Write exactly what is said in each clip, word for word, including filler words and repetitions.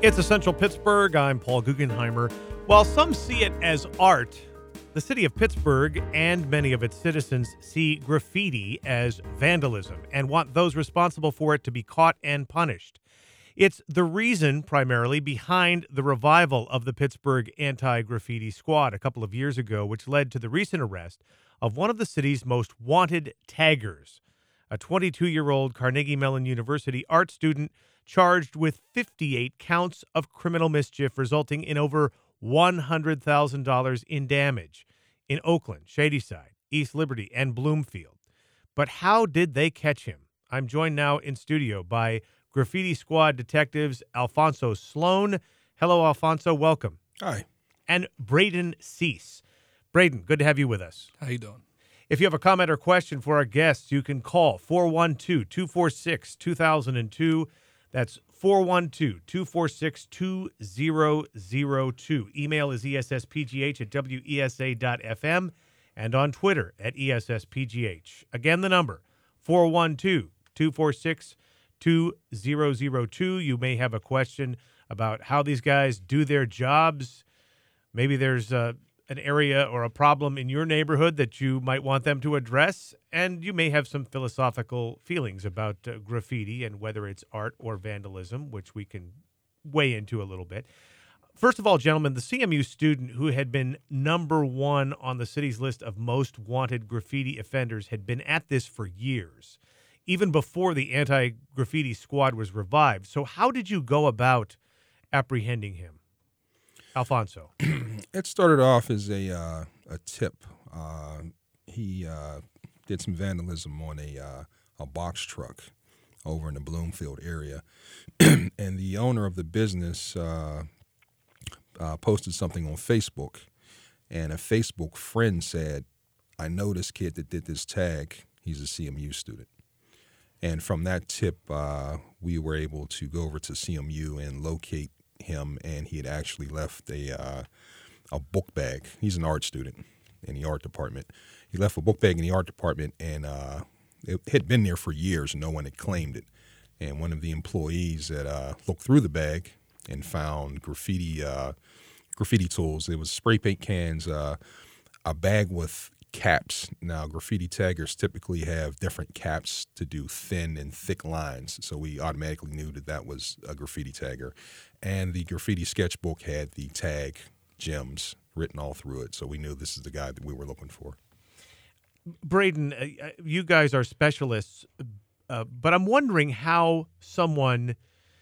It's Essential Pittsburgh. I'm Paul Guggenheimer. While some see it as art, the city of Pittsburgh and many of its citizens see graffiti as vandalism and want those responsible for it to be caught and punished. It's the reason, primarily, behind the revival of the Pittsburgh Anti-Graffiti Squad a couple of years ago, which led to the recent arrest of one of the city's most wanted taggers, a twenty-two-year-old Carnegie Mellon University art student charged with fifty-eight counts of criminal mischief, resulting in over one hundred thousand dollars in damage in Oakland, Shadyside, East Liberty, and Bloomfield. But how did they catch him? I'm joined now in studio by Graffiti Squad detectives Alfonso Sloan. Hello, Alfonso. Welcome. Hi. And Braden Cease. Braden, good to have you with us. How you doing? If you have a comment or question for our guests, you can call four one two, two four six, two thousand two. That's four one two, two four six, two zero zero two. Email is E S S P G H at W E S A dot F M and on Twitter at E S S P G H. Again, the number, four one two, two four six, two zero zero two. You may have a question about how these guys do their jobs. Maybe there's uh, an area or a problem in your neighborhood that you might want them to address, and you may have some philosophical feelings about uh, graffiti and whether it's art or vandalism, which we can weigh into a little bit. First of all, gentlemen, the C M U student who had been number one on the city's list of most wanted graffiti offenders had been at this for years, even before the Anti-Graffiti Squad was revived. So how did you go about apprehending him? Alfonso. It started off as a uh, a tip. Uh, he uh, did some vandalism on a uh, a box truck over in the Bloomfield area, and the owner of the business uh, uh, posted something on Facebook, and a Facebook friend said, "I know this kid that did this tag. He's a C M U student." And from that tip, uh, we were able to go over to C M U and locate him, and he had actually left a uh, a book bag. He's an art student in the art department. He left a book bag in the art department, and uh, it had been there for years, and no one had claimed it. And one of the employees that uh, looked through the bag and found graffiti uh, graffiti tools. It was spray paint cans, uh, a bag with caps. Now, graffiti taggers typically have different caps to do thin and thick lines, so we automatically knew that that was a graffiti tagger. And the graffiti sketchbook had the tag gems written all through it, so we knew this is the guy that we were looking for. Braden, uh, you guys are specialists, uh, but I'm wondering how someone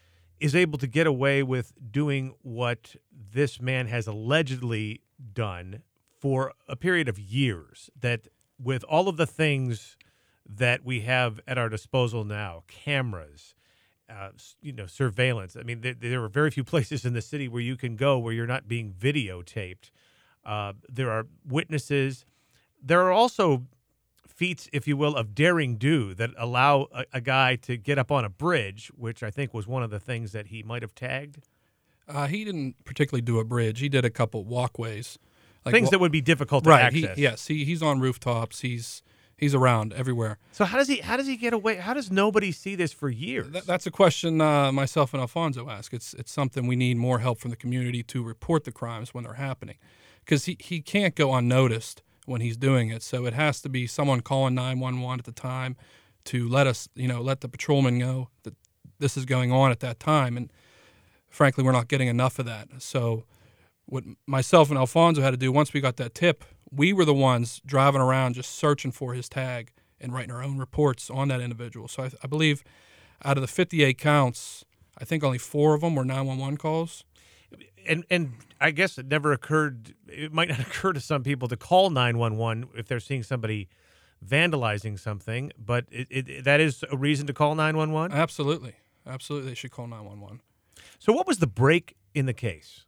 is able to get away with doing what this man has allegedly done for a period of years, that with all of the things that we have at our disposal now, cameras, uh, you know, surveillance. I mean, there, there are very few places in the city where you can go where you're not being videotaped. Uh, there are witnesses. There are also feats, if you will, of daring do that allow a, a guy to get up on a bridge, which I think was one of the things that he might have tagged. Uh, he didn't particularly do a bridge. He did a couple walkways. Like Things wa- that would be difficult to right, access. He, yes, he, he's on rooftops. He's he's around everywhere. So how does he how does he get away? How does nobody see this for years? Th- that's a question uh, myself and Alfonso ask. It's it's something we need more help from the community to report the crimes when they're happening, because he, he can't go unnoticed when he's doing it. So it has to be someone calling nine one one at the time to let us, you know, let the patrolman know that this is going on at that time. And frankly, we're not getting enough of that. So what myself and Alfonso had to do once we got that tip, we were the ones driving around just searching for his tag and writing our own reports on that individual. So I, I believe out of the fifty-eight counts, I think only four of them were nine one one calls. And and I guess it never occurred, it might not occur to some people to call nine one one if they're seeing somebody vandalizing something, but it, it, that is a reason to call nine one one? Absolutely. Absolutely, they should call nine one one. So what was the break in the case?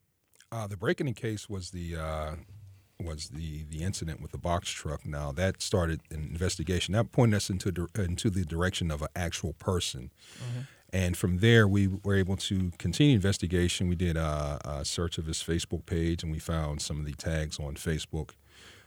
Uh, the break in the case was the uh, was the, the incident with the box truck. Now, that started an investigation. That pointed us into into the direction of an actual person. Mm-hmm. And from there, we were able to continue investigation. We did a, a search of his Facebook page, and we found some of the tags on Facebook.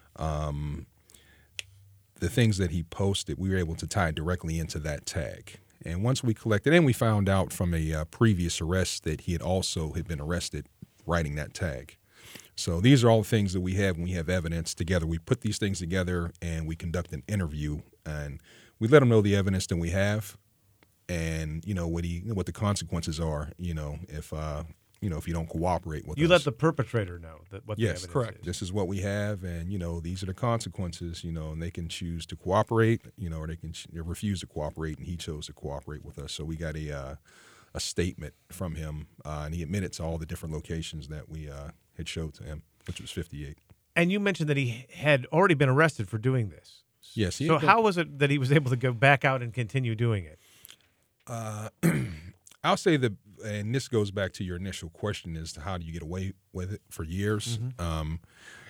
Um, the things that he posted, we were able to tie directly into that tag. And once we collected, and we found out from a uh, previous arrest that he had also had been arrested writing that tag. So these are all the things that we have when we have evidence together. We put these things together and we conduct an interview, and we let him know the evidence that we have, and you know what he what the consequences are. You know if uh, you know if you don't cooperate with You us. let the perpetrator know that what Yes, the evidence correct. is. This is what we have, and you know these are the consequences. You know, and they can choose to cooperate. You know, or they can ch- they refuse to cooperate, and he chose to cooperate with us. So we got a uh, a statement from him, uh, and he admitted to all the different locations that we uh, had showed to him, which was fifty-eight. And you mentioned that he had already been arrested for doing this. Yes. He So had been- how was it that he was able to go back out and continue doing it? Uh, I'll say that, and this goes back to your initial question: is how do you get away with it for years? Mm-hmm. Um,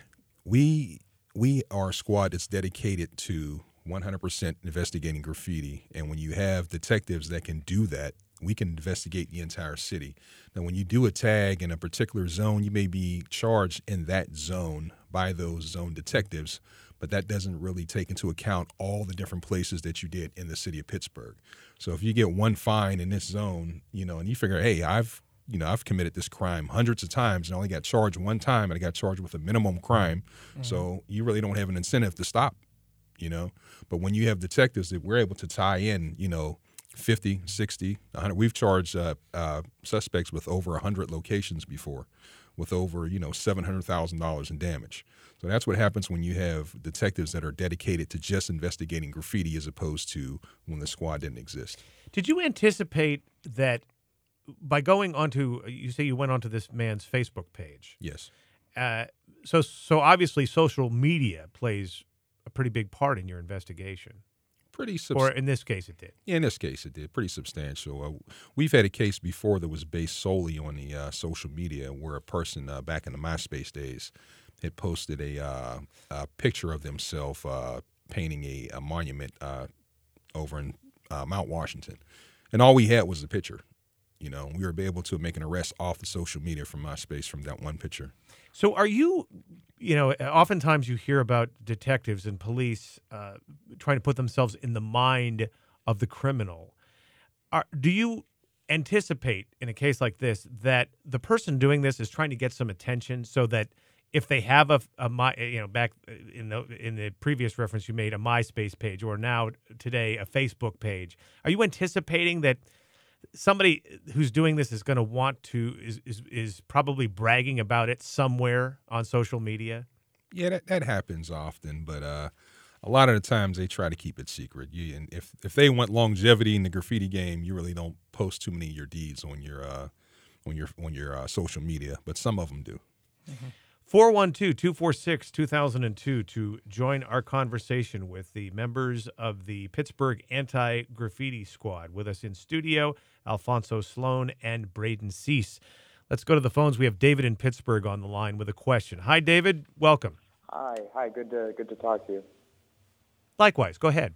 we we are a squad that's dedicated to one hundred percent investigating graffiti, and when you have detectives that can do that, we can investigate the entire city. Now, when you do a tag in a particular zone, you may be charged in that zone by those zone detectives, but that doesn't really take into account all the different places that you did in the city of Pittsburgh. So if you get one fine in this zone, you know, and you figure, hey, I've, you know, I've committed this crime hundreds of times and I only got charged one time and I got charged with a minimum crime. Mm-hmm. So you really don't have an incentive to stop, you know. But when you have detectives that we're able to tie in, you know, fifty, sixty, one hundred, we've charged uh, uh, suspects with over one hundred locations before, with over, you know, seven hundred thousand dollars in damage. So that's what happens when you have detectives that are dedicated to just investigating graffiti as opposed to when the squad didn't exist. Did you anticipate that by going onto, you say you went onto this man's Facebook page? Yes. Uh, so, so obviously social media plays a pretty big part in your investigation. Pretty subs- Or in this case, it did. Yeah, in this case, it did. Pretty substantial. Uh, we've had a case before that was based solely on the uh, social media where a person uh, back in the MySpace days had posted a, uh, a picture of themselves uh, painting a, a monument uh, over in uh, Mount Washington. And all we had was the picture. You know, we were able to make an arrest off the social media from MySpace from that one picture. So are you, you know, oftentimes you hear about detectives and police uh, trying to put themselves in the mind of the criminal. Are, do you anticipate in a case like this that the person doing this is trying to get some attention so that if they have a, a my, you know, back in the in the previous reference you made, a MySpace page, or now today a Facebook page, are you anticipating that somebody who's doing this is going to want to is, is is probably bragging about it somewhere on social media? Yeah, that, that happens often, but uh, a lot of the times they try to keep it secret. You, and if if they want longevity in the graffiti game, you really don't post too many of your deeds on your uh, on your on your uh, social media, but some of them do. Mm-hmm. four one two, two four six, two thousand two to join our conversation with the members of the Pittsburgh Anti-Graffiti Squad. With us in studio, Alfonso Sloan and Braden Cease. Let's go to the phones. We have David in Pittsburgh on the line with a question. Hi, David. Welcome. Hi. Hi. Good to good to talk to you. Likewise. Go ahead.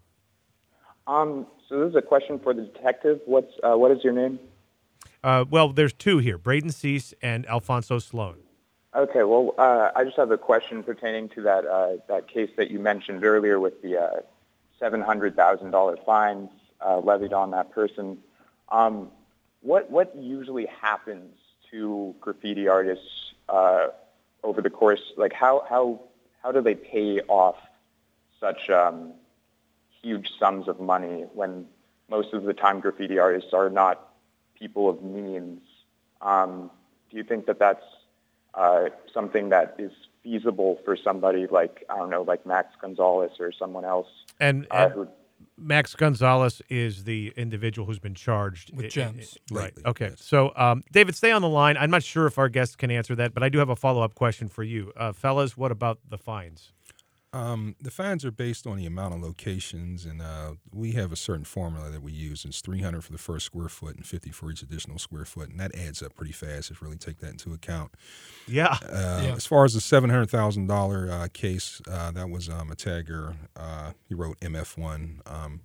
Um. So this is a question for the detective. What's uh, what is your name? Uh, well, there's two here, Braden Cease and Alfonso Sloan. Okay. Well, uh, I just have a question pertaining to that uh, that case that you mentioned earlier with the uh, seven hundred thousand dollar fines uh, levied on that person. Um, what what usually happens to graffiti artists uh, over the course? Like how how how do they pay off such um, huge sums of money when most of the time graffiti artists are not people of means? Um, do you think that that's uh, something that is feasible for somebody like, I don't know, like Max Gonzalez or someone else? And, uh, and who, Max Gonzalez is the individual who's been charged With i- gems. i- right. Lately, Okay. yes. So, um, David, stay on the line. I'm not sure if our guests can answer that, but I do have a follow-up question for you. Uh, fellas, what about the fines? Um, the fines are based on the amount of locations, and uh, we have a certain formula that we use. It's three hundred for the first square foot and fifty for each additional square foot, and that adds up pretty fast if you really take that into account. Yeah. Uh, Yeah. As far as the seven hundred thousand dollars uh, case, uh, that was um, a tagger. Uh, he wrote M F one. Um,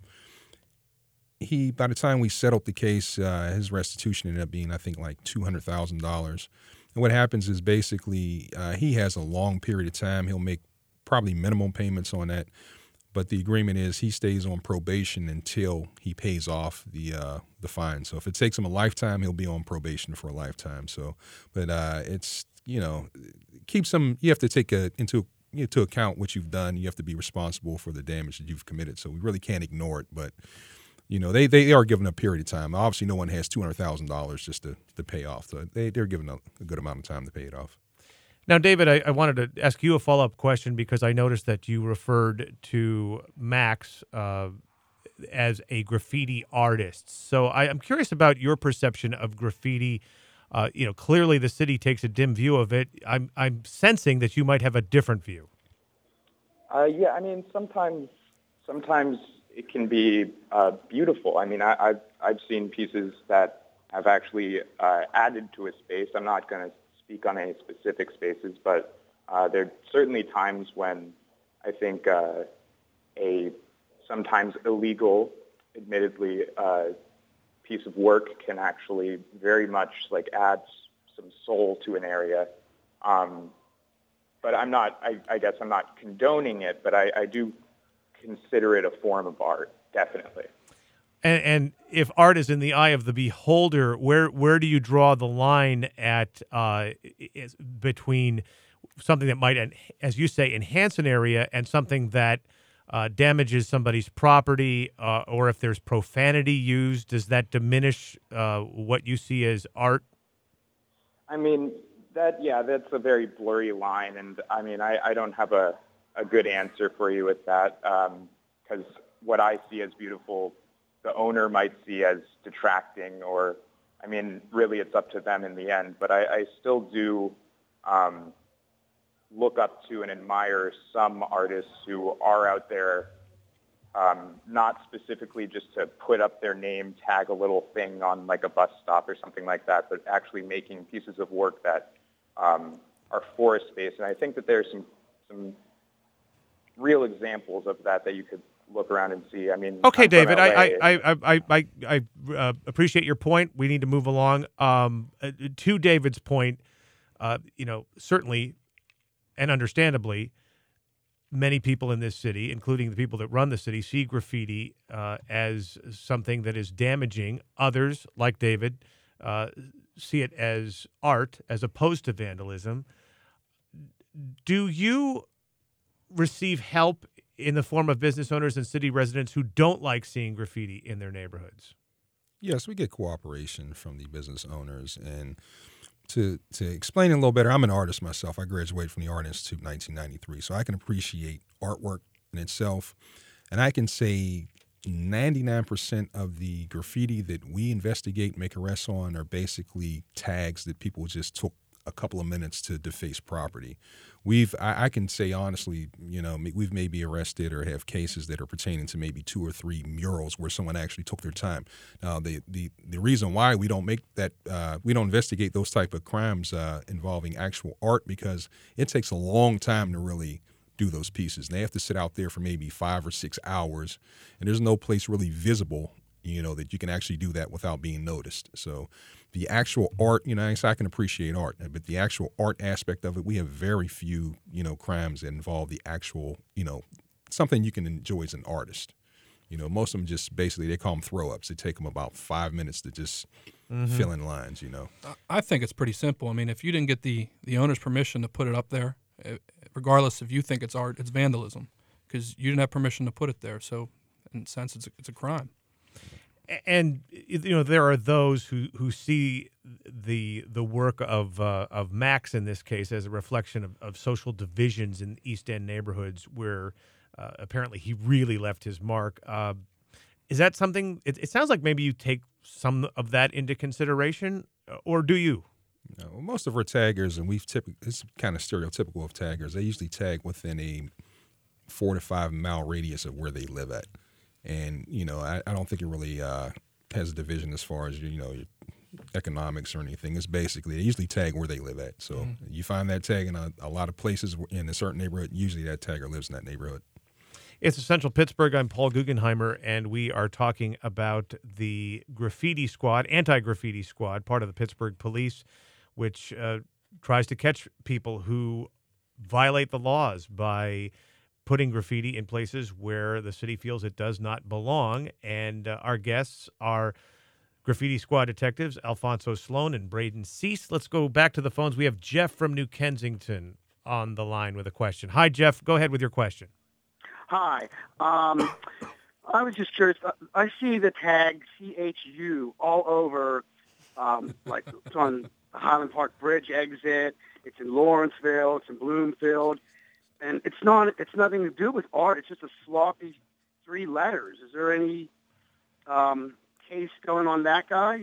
he, by the time we settled the case, uh, his restitution ended up being, I think, like two hundred thousand dollars. And what happens is basically uh, he has a long period of time. He'll make probably minimum payments on that. but the agreement is he stays on probation until he pays off the uh, the fine. So if it takes him a lifetime, he'll be on probation for a lifetime. So, but uh, it's you know keeps him. You have to take a, into you know, to account what you've done. You have to be responsible for the damage that you've committed. So we really can't ignore it. But you know they, they are given a period of time. Obviously, no one has two hundred thousand dollars just to, to pay off. So they they're given a, a good amount of time to pay it off. Now, David, I, I wanted to ask you a follow-up question because I noticed that you referred to Max uh, as a graffiti artist. So I, I'm curious about your perception of graffiti. Uh, you know, clearly the city takes a dim view of it. I'm I'm sensing that you might have a different view. Uh, yeah, I mean, sometimes sometimes it can be uh, beautiful. I mean, I, I've I've seen pieces that have actually uh, added to a space. I'm not going to speak on any specific spaces, but uh, there are certainly times when I think uh, a sometimes illegal, admittedly, uh, piece of work can actually very much like add some soul to an area. Um, but I'm not, I, I guess I'm not condoning it, but I, I do consider it a form of art, definitely. And, and if art is in the eye of the beholder, where where do you draw the line at uh, is between something that might, as you say, enhance an area and something that uh, damages somebody's property, uh, or if there's profanity used, does that diminish uh, what you see as art? I mean, that yeah, that's a very blurry line, and I mean, I, I don't have a, a good answer for you with that, because um, what I see as beautiful, the owner might see as detracting, or, I mean, really it's up to them in the end. But I, I still do um, look up to and admire some artists who are out there, um, not specifically just to put up their name, tag a little thing on like a bus stop or something like that, but actually making pieces of work that um, are for a space. And I think that there's some some real examples of that that you could look around and see. I mean, okay, I'm from David, L A. I I I I I, I uh, appreciate your point. We need to move along. Um, uh, to David's point, uh, you know, certainly and understandably, many people in this city, including the people that run the city, see graffiti uh, as something that is damaging. Others, like David, uh, see it as art as opposed to vandalism. Do you receive help in the form of business owners and city residents who don't like seeing graffiti in their neighborhoods? Yes, we get cooperation from the business owners. And to to explain it a little better, I'm an artist myself. I graduated from the Art Institute in nineteen ninety-three, so I can appreciate artwork in itself. And I can say ninety-nine percent of the graffiti that we investigate, make arrests on, are basically tags that people just took a couple of minutes to deface property. We've, I, I can say honestly, you know, we've maybe arrested or have cases that are pertaining to maybe two or three murals where someone actually took their time. Now, the the, the reason why we don't make that, uh, we don't investigate those type of crimes uh, involving actual art, because it takes a long time to really do those pieces. And they have to sit out there for maybe five or six hours, and there's no place really visible, you know, that you can actually do that without being noticed. So the actual art, you know, I can appreciate art, but the actual art aspect of it, we have very few, you know, crimes that involve the actual, you know, something you can enjoy as an artist. You know, most of them just basically, they call them throw-ups. They take them about five minutes to just mm-hmm. fill in lines, you know. I think it's pretty simple. I mean, if you didn't get the, the owner's permission to put it up there, regardless if you think it's art, it's vandalism, because you didn't have permission to put it there. So in a sense, it's a, it's a crime. And you know, there are those who, who see the the work of uh, of Max in this case as a reflection of, of social divisions in East End neighborhoods where uh, apparently he really left his mark. Uh, is that something? It, it sounds like maybe you take some of that into consideration, or do you? No, well, most of our taggers, and we've typically, it's kind of stereotypical of taggers, they usually tag within a four to five mile radius of where they live at. And, you know, I, I don't think it really uh, has a division as far as, you know, your economics or anything. It's basically, they usually tag where they live at. So mm-hmm. you find that tag in a, a lot of places in a certain neighborhood. Usually that tagger lives in that neighborhood. It's Essential Pittsburgh. I'm Paul Guggenheimer, and we are talking about the graffiti squad, anti-graffiti squad, part of the Pittsburgh Police, which uh, tries to catch people who violate the laws by putting graffiti in places where the city feels it does not belong. And uh, our guests are Graffiti Squad detectives Alfonso Sloan and Braden Cease. Let's go back to the phones. We have Jeff from New Kensington on the line with a question. Hi, Jeff. Go ahead with your question. Hi. Um, I was just curious. I see the tag C H U all over, um, like it's on the Highland Park Bridge exit. It's in Lawrenceville. It's in Bloomfield. And it's not. It's nothing to do with art. It's just a sloppy three letters. Is there any um, case going on that guy?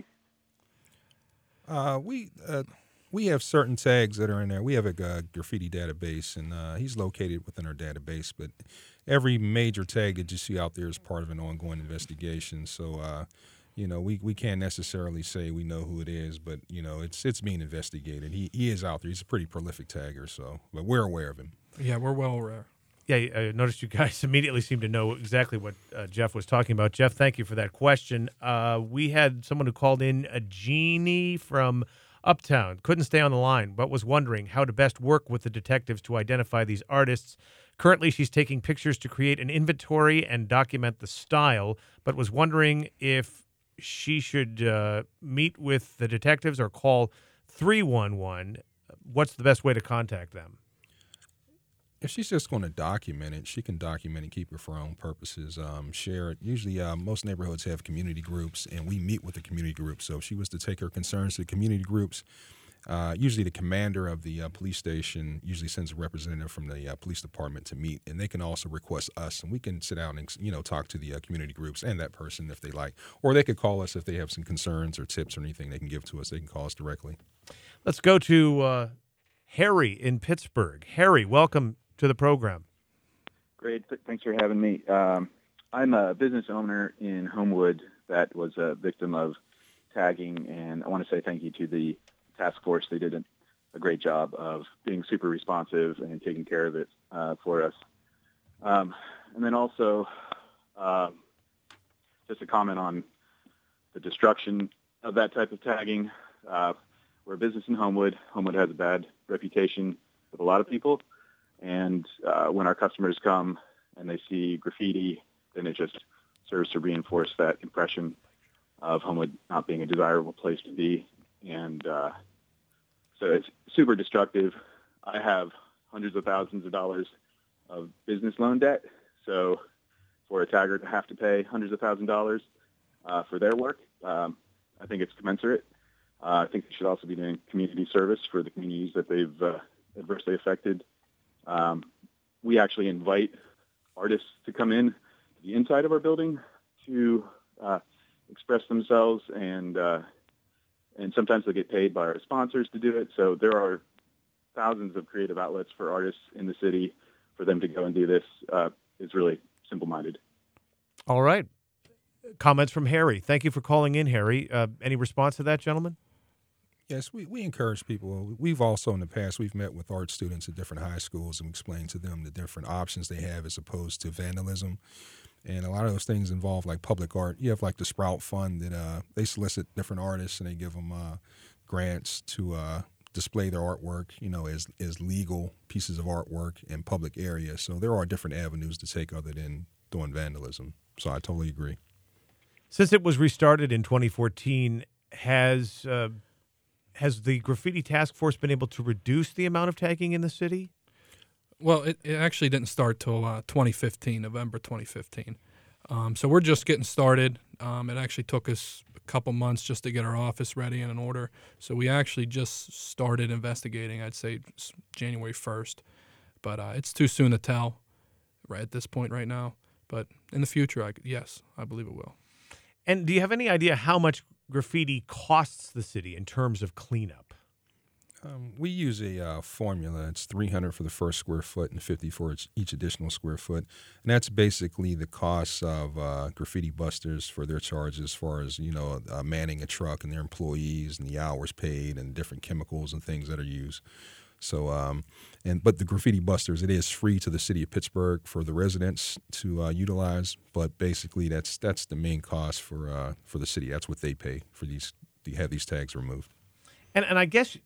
Uh, we uh, we have certain tags that are in there. We have a uh, graffiti database, and uh, he's located within our database. But every major tag that you see out there is part of an ongoing investigation. So, uh, you know, we, we can't necessarily say we know who it is, but you know, it's it's being investigated. He he is out there. He's a pretty prolific tagger, so but we're aware of him. Yeah, we're well aware. Yeah, I noticed you guys immediately seem to know exactly what uh, Jeff was talking about. Jeff, thank you for that question. Uh, we had someone who called in, a Jeannie from Uptown, couldn't stay on the line, but was wondering how to best work with the detectives to identify these artists. Currently, she's taking pictures to create an inventory and document the style, but was wondering if she should uh, meet with the detectives or call three one one. What's the best way to contact them? If she's just going to document it, she can document and keep it for her own purposes. Um, share it. Usually, uh, most neighborhoods have community groups, and we meet with the community groups. So if she was to take her concerns to the community groups, uh, usually the commander of the uh, police station usually sends a representative from the uh, police department to meet, and they can also request us, and we can sit down and you know talk to the uh, community groups and that person if they like, or they could call us if they have some concerns or tips or anything they can give to us. They can call us directly. Let's go to uh, Harry in Pittsburgh. Harry, welcome to the program. Great. Th- thanks for having me. Um, I'm a business owner in Homewood that was a victim of tagging, and I want to say thank you to the task force. They did a, a great job of being super responsive and taking care of it uh, for us. Um, and then also, um, just a comment on the destruction of that type of tagging. Uh, we're a business in Homewood. Homewood has a bad reputation with a lot of people. And uh, when our customers come and they see graffiti, then it just serves to reinforce that impression of Homewood not being a desirable place to be. And uh, so it's super destructive. I have hundreds of thousands of dollars of business loan debt. So for a tagger to have to pay hundreds of thousands of dollars uh, for their work, um, I think it's commensurate. Uh, I think they should also be doing community service for the communities that they've uh, adversely affected. Um, we actually invite artists to come in to the inside of our building to uh, express themselves, and uh, and sometimes they get paid by our sponsors to do it. So there are thousands of creative outlets for artists in the city. For them to go and do this uh, is really simple-minded. All right. Comments from Harry. Thank you for calling in, Harry. Uh, any response to that, gentlemen? Yes, we, we encourage people. We've also in the past, we've met with art students at different high schools and explained to them the different options they have as opposed to vandalism. And a lot of those things involve like public art. You have like the Sprout Fund that uh, they solicit different artists and they give them uh, grants to uh, display their artwork, you know, as, as legal pieces of artwork in public areas. So there are different avenues to take other than doing vandalism. So I totally agree. Since it was restarted in twenty fourteen, has... Uh, Has the graffiti task force been able to reduce the amount of tagging in the city? Well, it, it actually didn't start till uh, twenty fifteen, November twenty fifteen. Um, so we're just getting started. Um, it actually took us a couple months just to get our office ready and in order. So we actually just started investigating, I'd say January first. But uh, it's too soon to tell right at this point right now. But in the future, I, yes, I believe it will. And do you have any idea how much graffiti costs the city in terms of cleanup? Um, we use a uh, formula. It's three hundred for the first square foot and fifty for each, each additional square foot. And that's basically the cost of uh, graffiti busters for their charges as far as, you know, uh, manning a truck and their employees and the hours paid and different chemicals and things that are used. So, um, and but the graffiti busters, it is free to the city of Pittsburgh for the residents to uh, utilize. But basically, that's that's the main cost for uh, for the city. That's what they pay for these to have these tags removed. And and I guess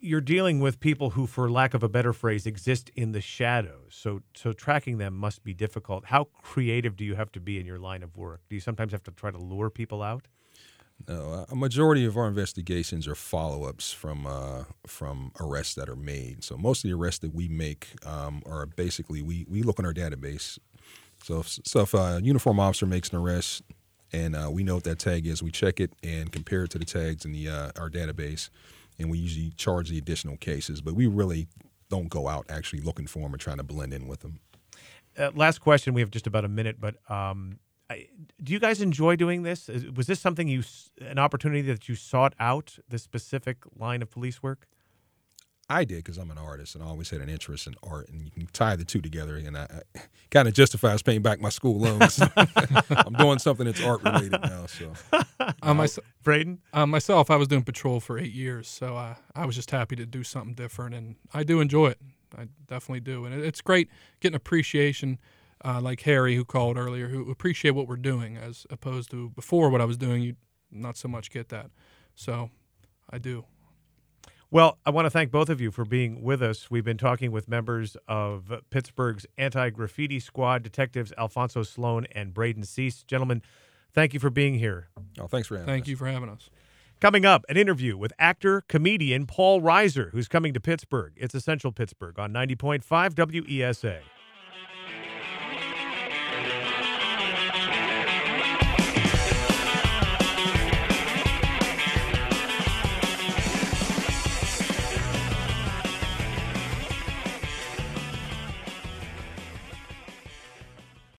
you're dealing with people who, for lack of a better phrase, exist in the shadows. So, so tracking them must be difficult. How creative do you have to be in your line of work? Do you sometimes have to try to lure people out? No, a majority of our investigations are follow-ups from uh, from arrests that are made. So most of the arrests that we make um, are basically we, we look in our database. So if, so if a uniform officer makes an arrest and uh, we know what that tag is, we check it and compare it to the tags in the uh, our database, and we usually charge the additional cases. But we really don't go out actually looking for them or trying to blend in with them. Uh, last question. We have just about a minute, but um, I, do you guys enjoy doing this? Is, was this something you, an opportunity that you sought out, this specific line of police work? I did because I'm an artist and I always had an interest in art, and you can tie the two together, and I, I kind of justifies paying back my school loans. I'm doing something that's art related now. So, uh, mys- Braden, uh, myself, I was doing patrol for eight years, so uh, I was just happy to do something different, and I do enjoy it. I definitely do, and it, it's great getting appreciation. Uh, like Harry, who called earlier, who appreciate what we're doing, as opposed to before what I was doing, you not so much get that. So I do. Well, I want to thank both of you for being with us. We've been talking with members of Pittsburgh's Anti-Graffiti Squad, Detectives Alfonso Sloan and Braden Cease. Gentlemen, thank you for being here. Oh, thanks for having Thank us. you for having us. Coming up, an interview with actor, comedian Paul Reiser, who's coming to Pittsburgh. It's Essential Pittsburgh on ninety point five W E S A.